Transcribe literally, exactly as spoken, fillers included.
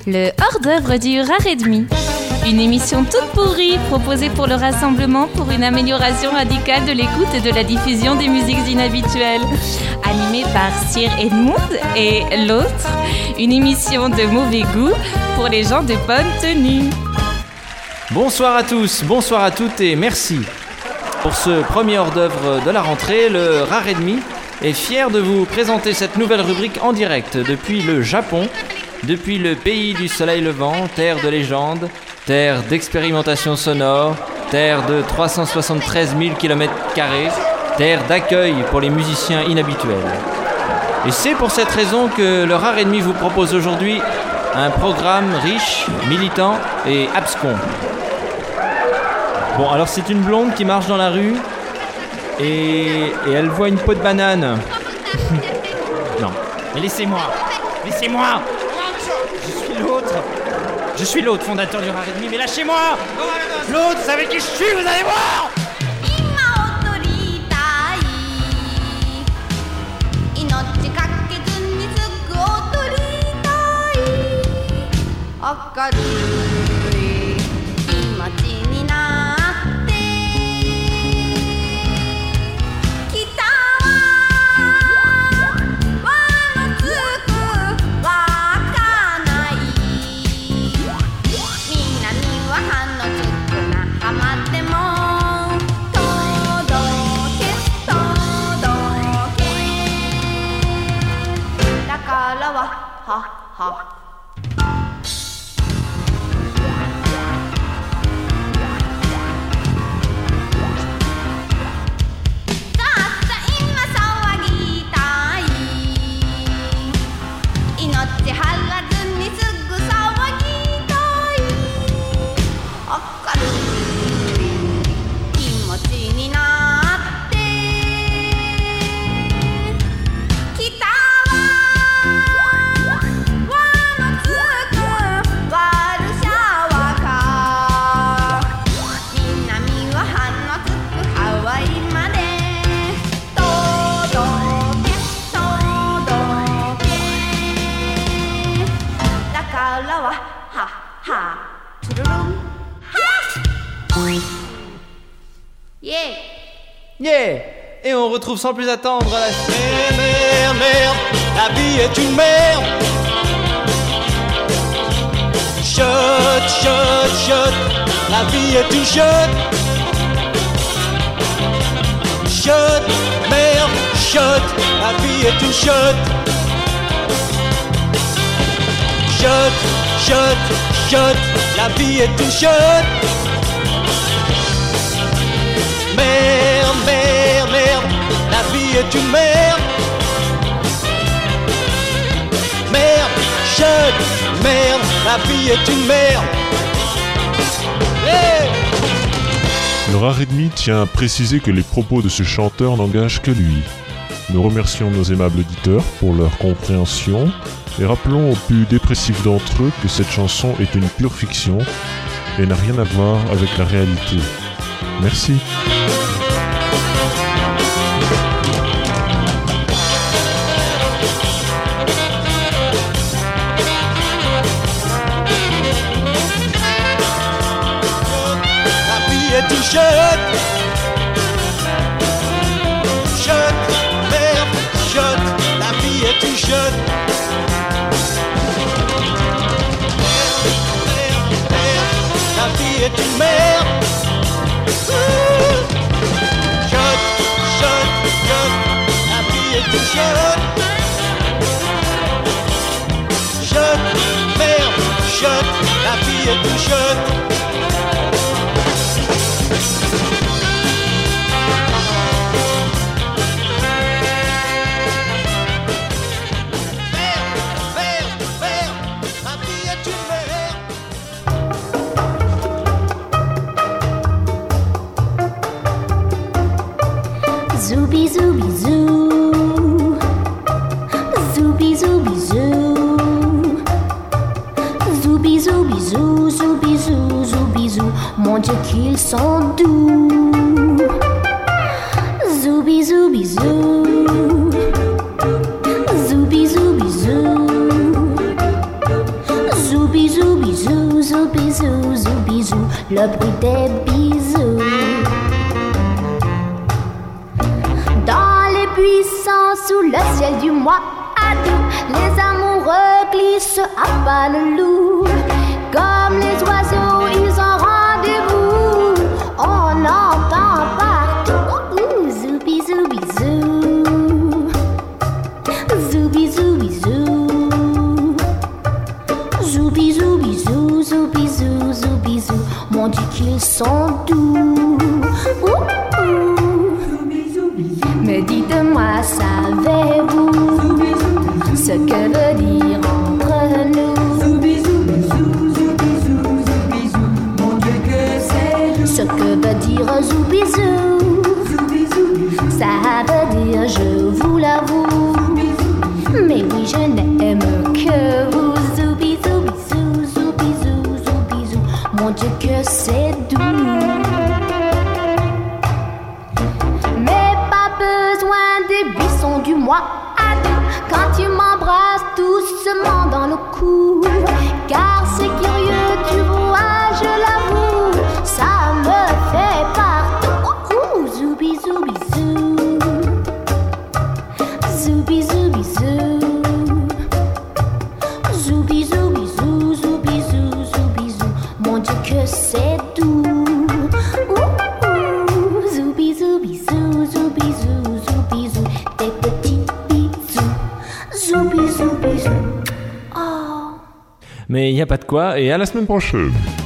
Le hors-d'œuvre du Rare et Demi. Une émission toute pourrie proposée pour le rassemblement pour une amélioration radicale de l'écoute et de la diffusion des musiques inhabituelles. Animée par Sir Edmund et l'autre, une émission de mauvais goût pour les gens de bonne tenue. Bonsoir à tous, bonsoir à toutes et merci. Pour ce premier hors-d'œuvre de la rentrée, le Rare et Demi est fier de vous présenter cette nouvelle rubrique en direct depuis le Japon, depuis le pays du soleil levant, terre de légende, terre d'expérimentation sonore, terre de trois cent soixante-treize mille kilomètres carrés, terre d'accueil pour les musiciens inhabituels. Et c'est pour cette raison que le Rare et Demi vous propose aujourd'hui un programme riche, militant et abscon. Bon, alors c'est une blonde qui marche dans la rue et, et elle voit une peau de banane. Non, mais laissez-moi, laissez-moi. Je suis l'autre. Je suis l'autre fondateur du Rare et Demi, mais lâchez-moi. L'autre, vous savez qui je suis, vous allez voir. Yeah! Et on retrouve sans plus attendre la... Merde, merde, merde, la vie est une merde. Chut, chut, chut, la vie est une chute. Chut, merde, chut, la vie est une chute. Chut, chut, chut, la vie est une chute. Merde, merde, merde, la vie est une merde. Merde, chut, merde, la vie est une merde. Hey! Le Rare et Demi tient à préciser que les propos de ce chanteur n'engagent que lui. Nous remercions nos aimables auditeurs pour leur compréhension et rappelons aux plus dépressifs d'entre eux que cette chanson est une pure fiction et n'a rien à voir avec la réalité. Merci. Tu chut, chut, merde, chut, la vie est une chute. Merde, merde, merde, la vie est une merde. Chut, chut, chut, la vie est une chute. Chut, merde, chut, la vie est une chute. Zooby zooby zoo, zooby zooby zoo, zooby zooby zoo, zooby zoo, le bruit des bisous. Dans les buissons, sous le ciel du mois d'août, les amoureux glissent à pas le loup. Comme les oiseaux, ils ont rendez-vous. On entend partout ouh, zoubi zoubi zou. Zoubi zoubi zou. Zoubi zoubi zou, zoubi zou, zoubi zou. Mon Dieu qu'ils sont doux. Ouh, ouh. Mais dites-moi, savez-vous ce que veut dire entre nous? Ce que veut dire zoubizou, ça veut dire je vous l'avoue. Mais oui, je n'aime que vous. Zoubizou, bisou, zoubizou, zoubizou. Mon Dieu que c'est doux. Mais pas besoin des buissons du mois d'août quand tu m'embrasses doucement dans le cou. Car c'est curieux, tu vois, je l'avoue, ça me fait partout. Ouh, zoubi zoubi zou. Zoubi zoubi zou. Zoubi zoubi zou, zoubi zou, zoubi zou. Mon Dieu que c'est doux. Ouh, ouh, zoubi zoubi zou, zoubi zou, zoubi zou. Des petits bisous. Zoubi zoubi zou. Oh. Mais il n'y a pas de quoi, et à la semaine prochaine.